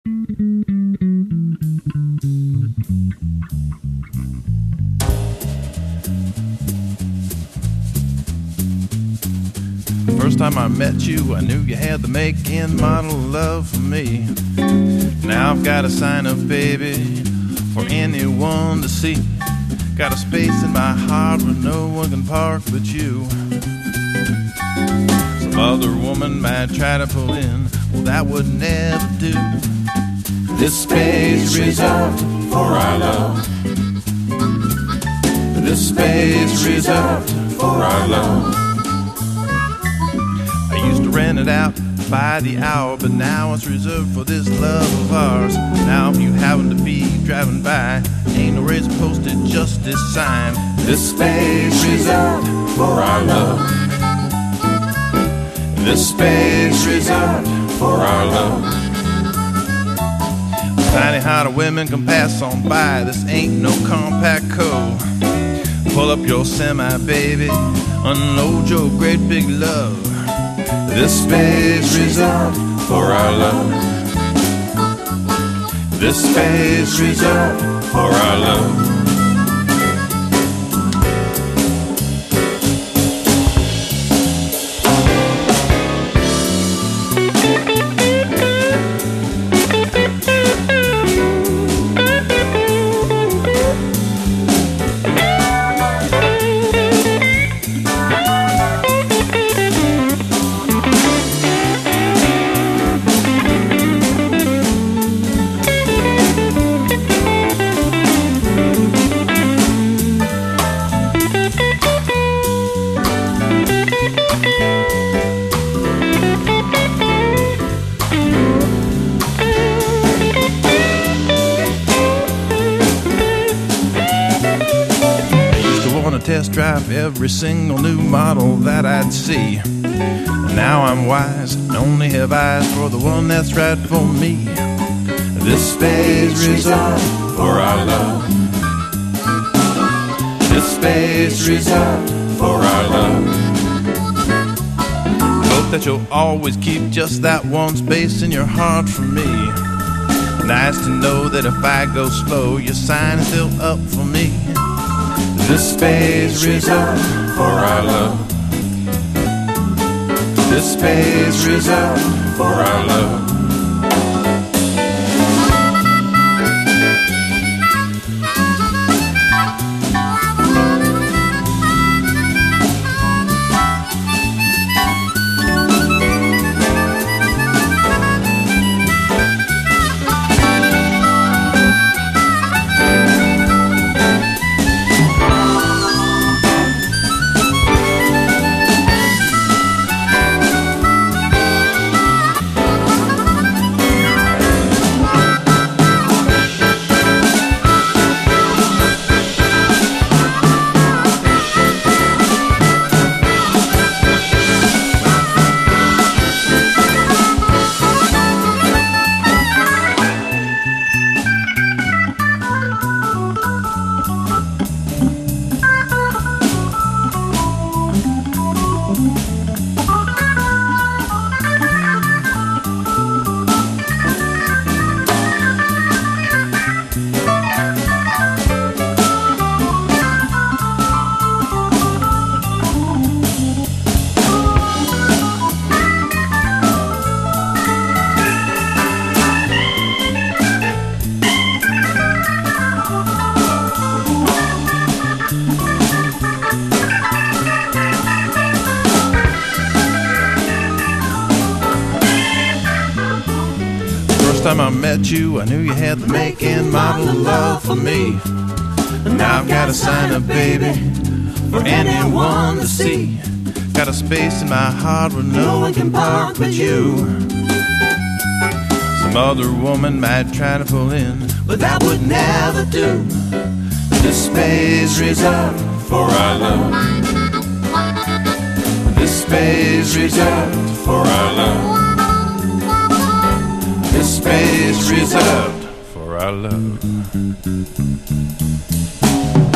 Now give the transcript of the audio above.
First time I met you, I knew you had the make and model of love for me. Now I've got a sign up, baby, for anyone to see. Got a space in my heart where no one can park but you. Some other woman might try to pull in, well, that would never do. This space reserved for our love. This space reserved for our love. I used to rent it out by the hour, but now it's reserved for this love of ours. Now if you happen to be driving by, ain't no raise posted, just this sign. This space reserved for our love. This space reserved for our love. Tiny hearted women can pass on by, this ain't no compact code. Pull up your semi, baby, unload your great big love. This space reserved for our love. This space reserved for our love. Test drive every single new model that I'd see. Now I'm wise and only have eyes for the one that's right for me. This space reserved for our love. This space reserved for our love. Hope that you'll always keep just that one space in your heart for me. Nice to know that if I go slow, your sign is still up for me. This space reserved for our love. This space reserved for our love. Time I met you, I knew you had the make and model of love for me. And now I've got a sign up, baby, for anyone to see. Got a space in my heart where no one can park but you. Some other woman might try to pull in, but that would never do. This space reserved for our love. This space reserved for our love. This space reserved for our love.